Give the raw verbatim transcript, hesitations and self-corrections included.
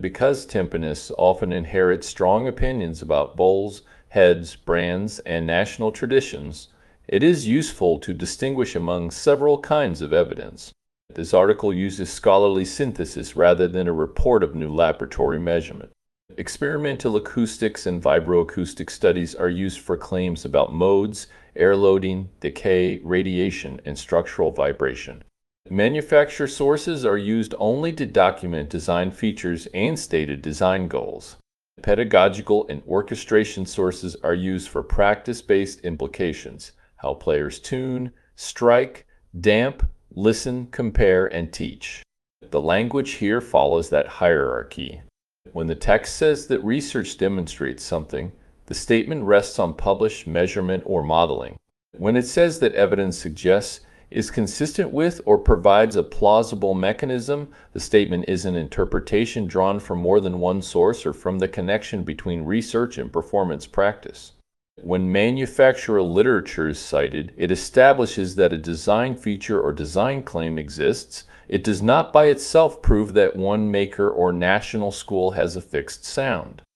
because timpanists often inherit strong opinions about bowls, heads, brands, and national traditions, it is useful to distinguish among several kinds of evidence. This article uses scholarly synthesis rather than a report of new laboratory measurement. Experimental acoustics and vibroacoustic studies are used for claims about modes, air loading, decay, radiation, and structural vibration. Manufacturer sources are used only to document design features and stated design goals. Pedagogical and orchestration sources are used for practice-based implications, how players tune, strike, damp, listen, compare, and teach. The language here follows that hierarchy. When the text says that research demonstrates something, the statement rests on published measurement or modeling. When it says that evidence suggests, is consistent with, or provides a plausible mechanism, the statement is an interpretation drawn from more than one source or from the connection between research and performance practice. When manufacturer literature is cited, it establishes that a design feature or design claim exists. It does not by itself prove that one maker or national school has a fixed sound.